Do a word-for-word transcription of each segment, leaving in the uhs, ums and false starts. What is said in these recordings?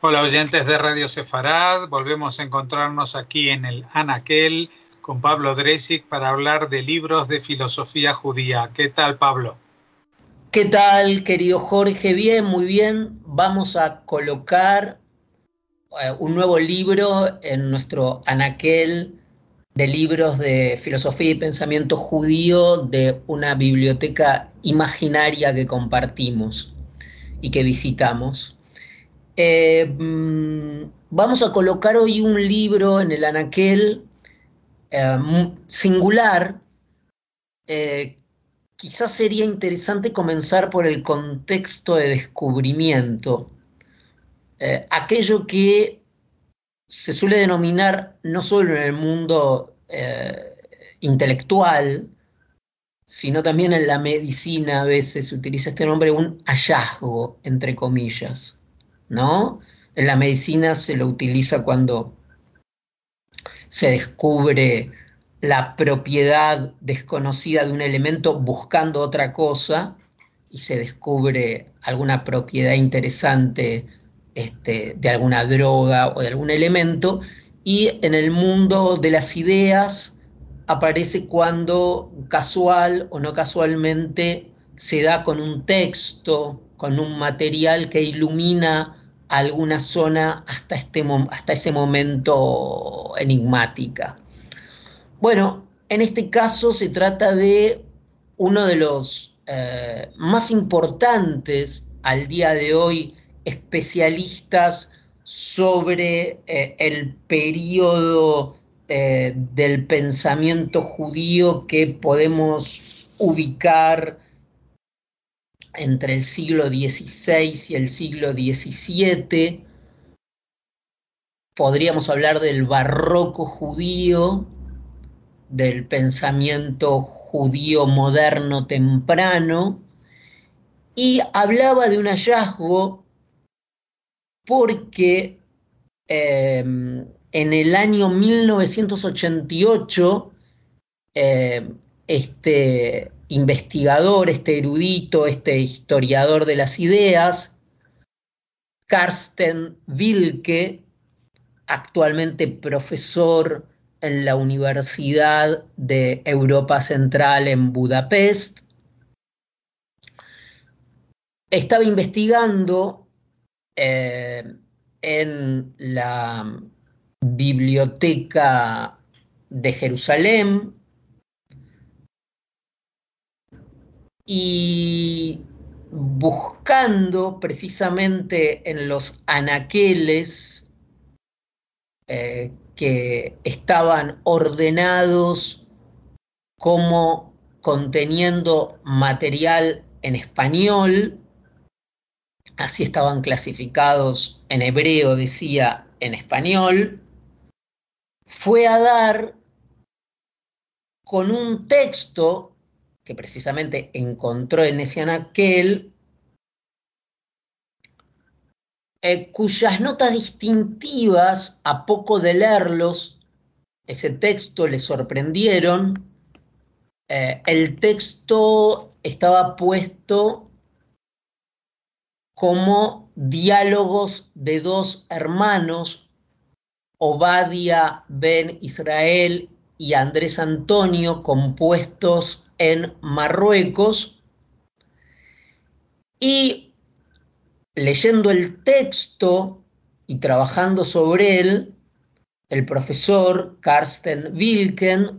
Hola oyentes de Radio Sefarad, volvemos a encontrarnos aquí en el Anaquel con Pablo Dresig para hablar de libros de filosofía judía. ¿Qué tal, Pablo? ¿Qué tal, querido Jorge? Bien, muy bien. Vamos a colocar eh, un nuevo libro en nuestro anaquel de libros de filosofía y pensamiento judío de una biblioteca imaginaria que compartimos y que visitamos. Eh, mm, vamos a colocar hoy un libro en el anaquel eh, singular. eh, Quizás sería interesante comenzar por el contexto de descubrimiento, eh, aquello que se suele denominar no solo en el mundo eh, intelectual, sino también en la medicina. A veces se utiliza este nombre, un hallazgo, entre comillas, ¿no? En la medicina se lo utiliza cuando se descubre la propiedad desconocida de un elemento buscando otra cosa y se descubre alguna propiedad interesante este, de alguna droga o de algún elemento. Y en el mundo de las ideas aparece cuando casual o no casualmente se da con un texto, con un material que ilumina alguna zona hasta, este, hasta ese momento enigmática. Bueno, en este caso se trata de uno de los eh, más importantes al día de hoy especialistas sobre eh, el periodo eh, del pensamiento judío que podemos ubicar entre el siglo dieciséis y el siglo diecisiete. Podríamos hablar del barroco judío, del pensamiento judío moderno temprano, y hablaba de un hallazgo porque eh, en el año mil novecientos ochenta y ocho eh, este investigador, este erudito, este historiador de las ideas, Carsten Wilke, actualmente profesor en la Universidad de Europa Central en Budapest, estaba investigando eh, en la Biblioteca de Jerusalén y buscando precisamente en los anaqueles eh, que estaban ordenados como conteniendo material en español. Así estaban clasificados en hebreo, decía, en español. Fue a dar con un texto que precisamente encontró en ese anaquel, eh, cuyas notas distintivas, a poco de leerlos, ese texto le sorprendieron. Eh, el texto estaba puesto como diálogos de dos hermanos, Obadia ben Israel y Andrés Antonio, compuestos en Marruecos. Y leyendo el texto y trabajando sobre él, el profesor Carsten Wilken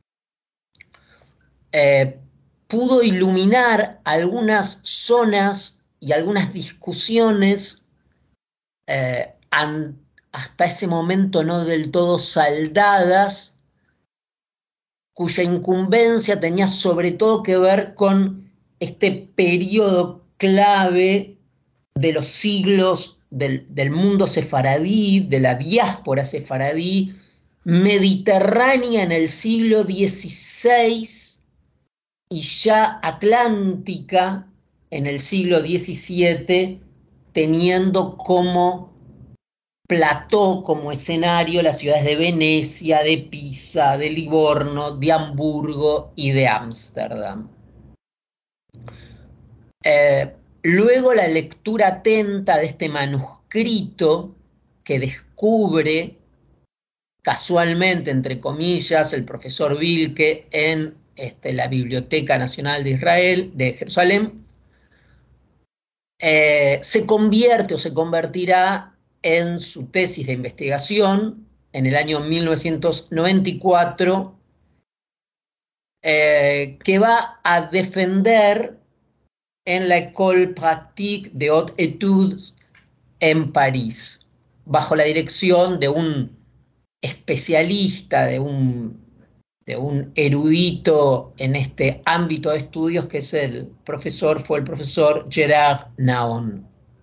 eh, pudo iluminar algunas zonas y algunas discusiones eh, an, hasta ese momento no del todo saldadas, cuya incumbencia tenía sobre todo que ver con este periodo clave de los siglos del, del mundo sefaradí, de la diáspora sefaradí mediterránea en el siglo dieciséis y ya atlántica en el siglo diecisiete, teniendo como plató, como escenario, las ciudades de Venecia, de Pisa, de Livorno, de Hamburgo y de Ámsterdam. Eh, luego la lectura atenta de este manuscrito que descubre casualmente, entre comillas, el profesor Wilke en este, la Biblioteca Nacional de Israel, de Jerusalén, eh, se convierte o se convertirá en su tesis de investigación en el año mil novecientos noventa y cuatro, eh, que va a defender en la École Pratique de Haute Étude en París, bajo la dirección de un especialista, de un, de un erudito en este ámbito de estudios, que es el profesor, fue el profesor Gerard Naon.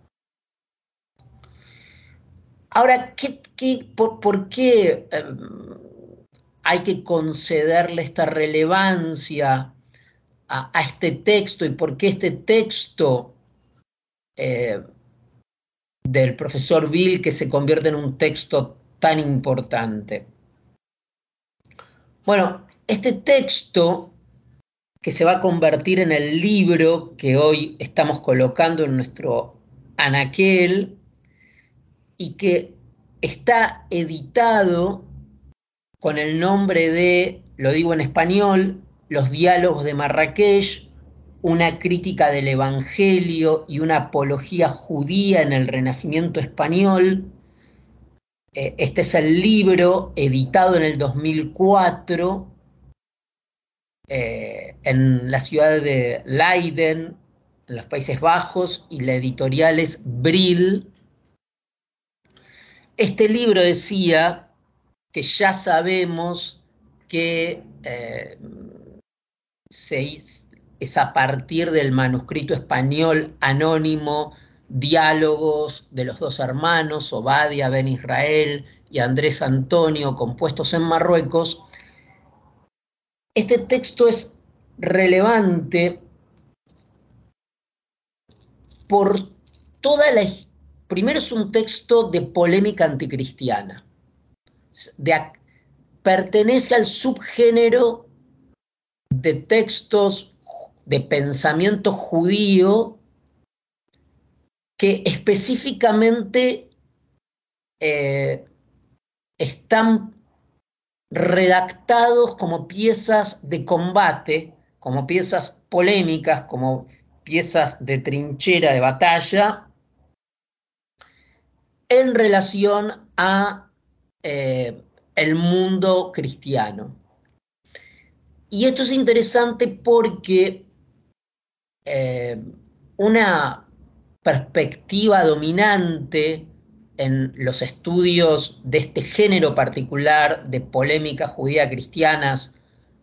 Ahora, ¿qué, qué, por, ¿por qué eh, hay que concederle esta relevancia a, a este texto y por qué este texto eh, del profesor Bill que se convierte en un texto tan importante? Bueno, este texto que se va a convertir en el libro que hoy estamos colocando en nuestro anaquel y que está editado con el nombre de, lo digo en español, Los Diálogos de Marrakech, una crítica del Evangelio y una apología judía en el Renacimiento español. Este es el libro editado en el dos mil cuatro eh, en la ciudad de Leiden, en los Países Bajos, y la editorial es Brill. Este libro decía que ya sabemos que eh, se, es a partir del manuscrito español anónimo Diálogos de los dos hermanos, Obadia ben Israel y Andrés Antonio, compuestos en Marruecos. Este texto es relevante por toda la... Primero, es un texto de polémica anticristiana. De, pertenece al subgénero de textos de pensamiento judío que específicamente eh, están redactados como piezas de combate, como piezas polémicas, como piezas de trinchera, de batalla, en relación a eh, el mundo cristiano. Y esto es interesante porque eh, una perspectiva dominante en los estudios de este género particular de polémicas judía cristianas,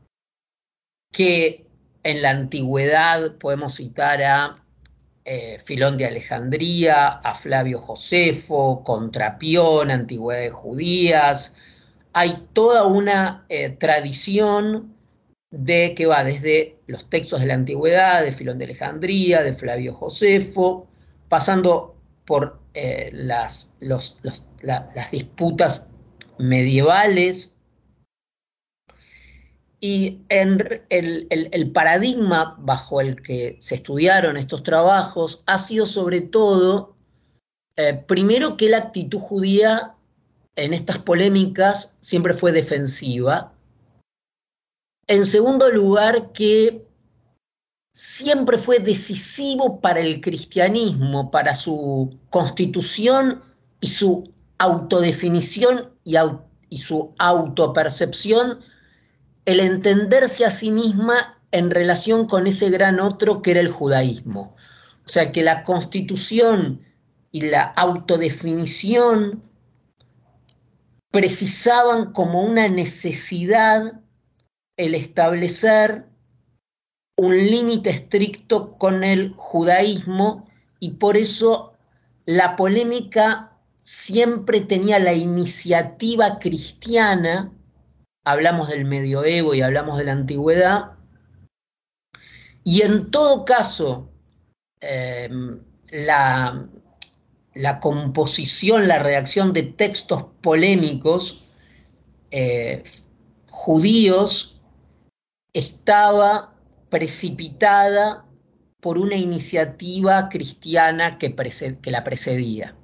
que en la antigüedad podemos citar a eh, Filón de Alejandría, a Flavio Josefo, Contrapión, Antigüedades Judías. Hay toda una eh, tradición de que va desde los textos de la antigüedad, de Filón de Alejandría, de Flavio Josefo, pasando por eh, las, los, los, la, las disputas medievales. Y en el, el, el paradigma bajo el que se estudiaron estos trabajos ha sido sobre todo, eh, primero, que la actitud judía en estas polémicas siempre fue defensiva. En segundo lugar, que siempre fue decisivo para el cristianismo, para su constitución y su autodefinición y, au y su autopercepción, el entenderse a sí misma en relación con ese gran otro que era el judaísmo. O sea, que la constitución y la autodefinición precisaban como una necesidad el establecer un límite estricto con el judaísmo, y por eso la polémica siempre tenía la iniciativa cristiana. Hablamos del medioevo y hablamos de la antigüedad, y en todo caso eh, la, la composición, la redacción de textos polémicos eh, judíos estaba precipitada por una iniciativa cristiana que, preced, que la precedía.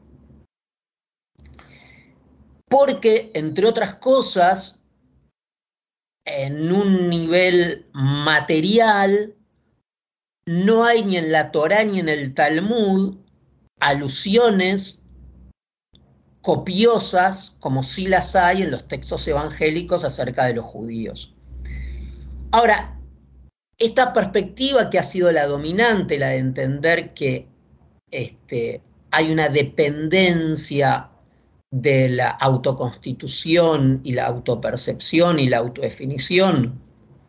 Porque, entre otras cosas, en un nivel material, no hay ni en la Torá ni en el Talmud alusiones copiosas, como sí las hay en los textos evangélicos acerca de los judíos. Ahora, esta perspectiva que ha sido la dominante, la de entender que este, hay una dependencia de la autoconstitución y la autopercepción y la autodefinición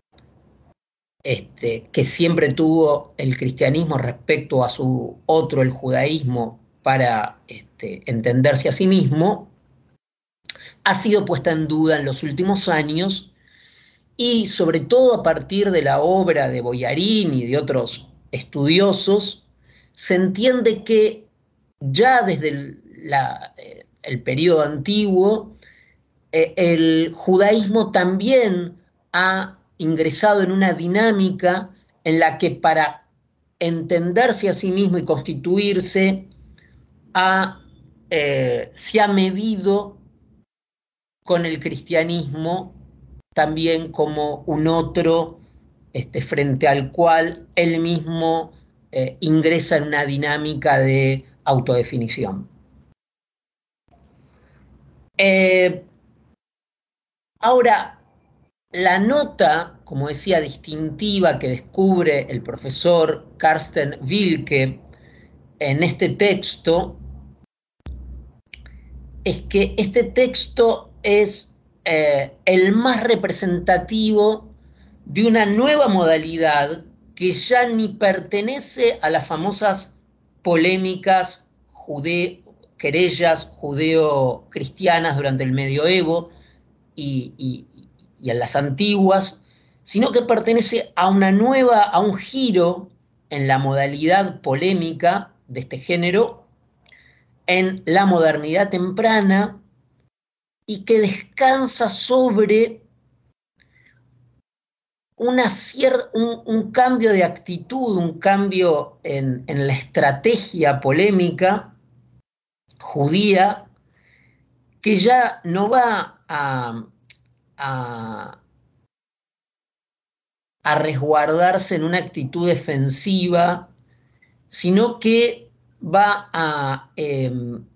este, que siempre tuvo el cristianismo respecto a su otro, el judaísmo, para este, entenderse a sí mismo, ha sido puesta en duda en los últimos años y sobre todo a partir de la obra de Boyarín y de otros estudiosos, se entiende que ya desde el, la, el periodo antiguo, eh, el judaísmo también ha ingresado en una dinámica en la que para entenderse a sí mismo y constituirse, ha, eh, se ha medido con el cristianismo también como un otro este, frente al cual él mismo eh, ingresa en una dinámica de autodefinición. Eh, ahora, la nota, como decía, distintiva que descubre el profesor Carsten Wilke en este texto es que este texto es eh, el más representativo de una nueva modalidad que ya ni pertenece a las famosas polémicas jude querellas judeo-cristianas durante el medioevo y, y, y en las antiguas, sino que pertenece a una nueva, a un giro en la modalidad polémica de este género, en la modernidad temprana, y que descansa sobre una cier- un, un cambio de actitud, un cambio en, en la estrategia polémica judía, que ya no va a, a, a resguardarse en una actitud defensiva, sino que va a, eh,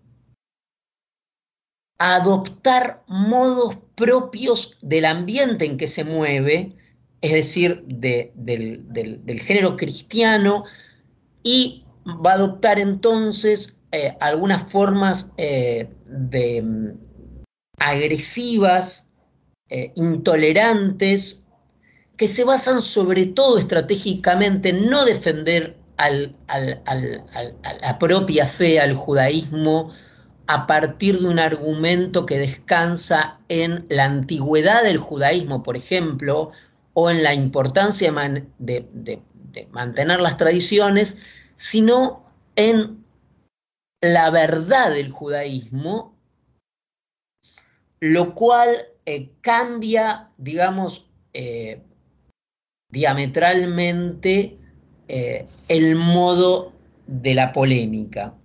a adoptar modos propios del ambiente en que se mueve, es decir, de, del, del, del género cristiano, y va a adoptar entonces eh, algunas formas eh, de, agresivas, eh, intolerantes, que se basan sobre todo estratégicamente en no defender al, al, al, al, a la propia fe, al judaísmo, a partir de un argumento que descansa en la antigüedad del judaísmo, por ejemplo, o en la importancia de, man, de, de, de mantener las tradiciones, sino en la verdad del judaísmo, lo cual eh, cambia, digamos, eh, diametralmente eh, el modo de la polémica.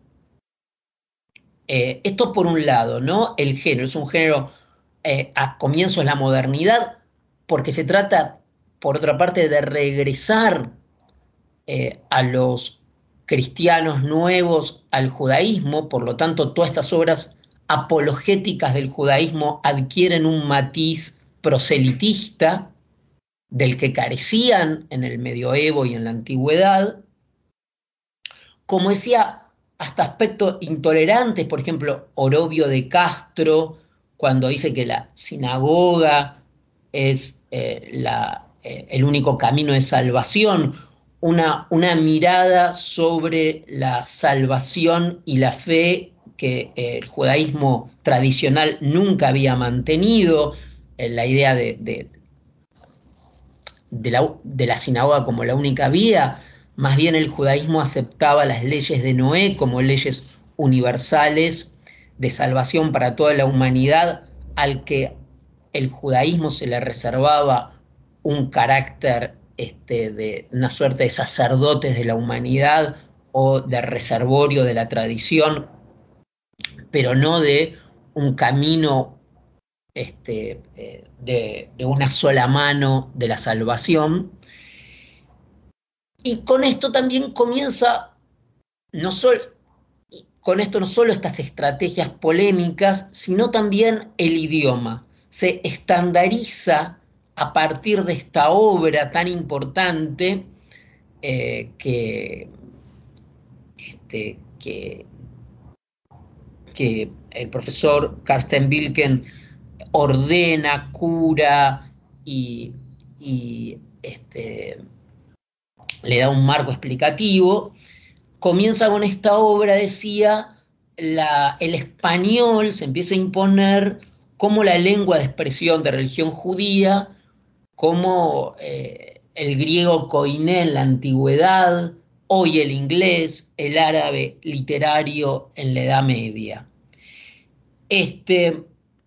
Eh, esto por un lado, ¿no? El género es un género eh, a comienzos de la modernidad, porque se trata, por otra parte, de regresar eh, a los cristianos nuevos al judaísmo. Por lo tanto, todas estas obras apologéticas del judaísmo adquieren un matiz proselitista del que carecían en el medioevo y en la antigüedad. Como decía, hasta aspectos intolerantes, por ejemplo, Orobio de Castro, cuando dice que la sinagoga es eh, la, eh, el único camino de salvación, una, una mirada sobre la salvación y la fe que eh, el judaísmo tradicional nunca había mantenido, eh, la idea de, de, de, la, de la sinagoga como la única vía. Más bien el judaísmo aceptaba las leyes de Noé como leyes universales de salvación para toda la humanidad, al que el judaísmo se le reservaba un carácter este, de una suerte de sacerdotes de la humanidad o de reservorio de la tradición, pero no de un camino este, eh, de, de una sola mano de la salvación. Y con esto también comienza, no solo, con esto no solo estas estrategias polémicas, sino también el idioma. Se estandariza a partir de esta obra tan importante eh, que, este, que, que el profesor Carsten Wilken ordena, cura y, y este, le da un marco explicativo. Comienza con esta obra, decía, la, el español se empieza a imponer como la lengua de expresión de religión judía, como eh, el griego koiné en la antigüedad, hoy el inglés, el árabe literario en la Edad Media. Este,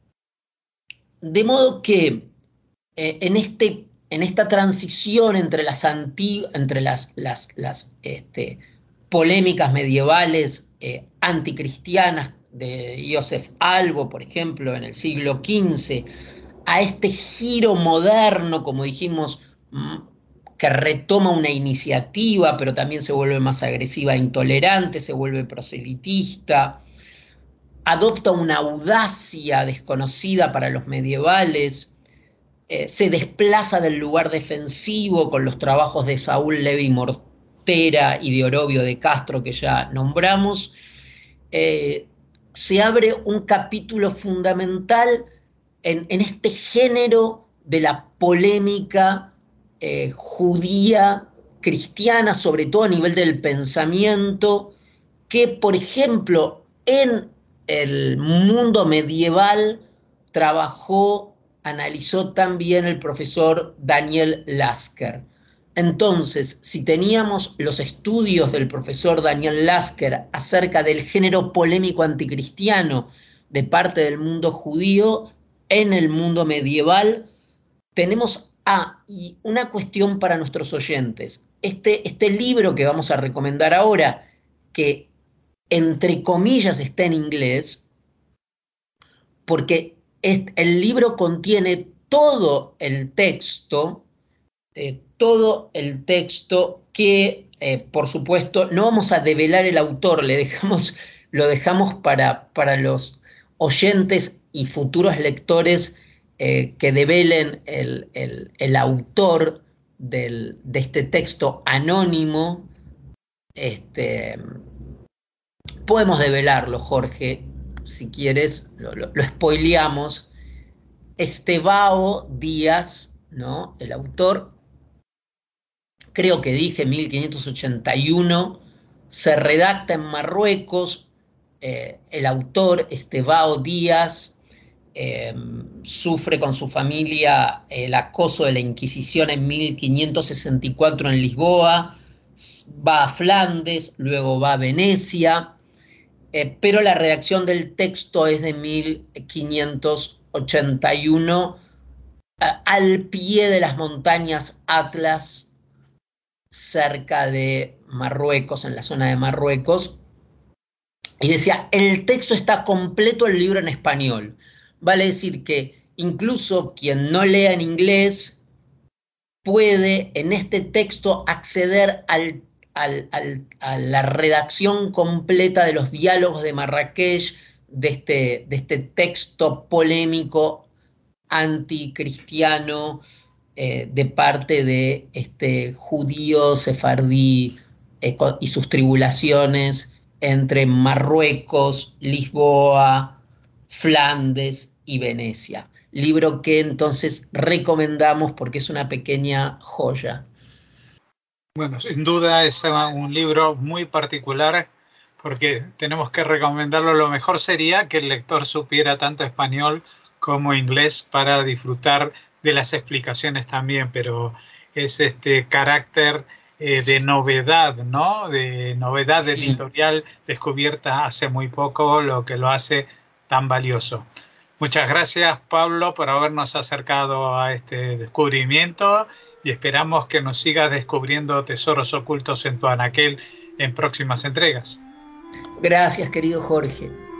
de modo que eh, en, este, en esta transición entre las, entre las, las, las este, polémicas medievales eh, anticristianas de Joseph Albo, por ejemplo, en el siglo quince, a este giro moderno, como dijimos, que retoma una iniciativa, pero también se vuelve más agresiva e intolerante, se vuelve proselitista, adopta una audacia desconocida para los medievales, eh, se desplaza del lugar defensivo con los trabajos de Saúl Levi Mortera y de Orobio de Castro que ya nombramos. Eh, se abre un capítulo fundamental en, en este género de la polémica eh, judía cristiana, sobre todo a nivel del pensamiento, que, por ejemplo, en el mundo medieval trabajó, analizó también el profesor Daniel Lasker. Entonces, si teníamos los estudios del profesor Daniel Lasker acerca del género polémico anticristiano de parte del mundo judío, en el mundo medieval tenemos ah, y una cuestión para nuestros oyentes. Este, este libro que vamos a recomendar ahora, que entre comillas está en inglés, porque es, el libro contiene todo el texto, eh, todo el texto que, eh, por supuesto, no vamos a develar el autor, le dejamos, lo dejamos para, para los oyentes y futuros lectores eh, que develen el, el, el autor del, de este texto anónimo. Este, podemos develarlo, Jorge, si quieres, lo, lo, lo spoileamos. Estevao Díaz, ¿no? El autor, creo que dije mil quinientos ochenta y uno, se redacta en Marruecos. Eh, el autor, Estevao Díaz, eh, sufre con su familia el acoso de la Inquisición en mil quinientos sesenta y cuatro en Lisboa, va a Flandes, luego va a Venecia, eh, pero la redacción del texto es de mil quinientos ochenta y uno, eh, al pie de las montañas Atlas, cerca de Marruecos, en la zona de Marruecos. Y decía, el texto está completo, el libro en español. Vale decir que incluso quien no lea en inglés puede en este texto acceder al, al, al, a la redacción completa de los diálogos de Marrakech, de este, de este texto polémico anticristiano eh, de parte de este judío sefardí eh, y sus tribulaciones entre Marruecos, Lisboa, Flandes y Venecia. Libro que entonces recomendamos porque es una pequeña joya. Bueno, sin duda es un libro muy particular porque tenemos que recomendarlo. Lo mejor sería que el lector supiera tanto español como inglés para disfrutar de las explicaciones también, pero es este carácter eh, de novedad, ¿no? De novedad editorial sí. Descubierta hace muy poco, lo que lo hace tan valioso. Muchas gracias, Pablo, por habernos acercado a este descubrimiento y esperamos que nos sigas descubriendo tesoros ocultos en tu anaquel en próximas entregas. Gracias, querido Jorge.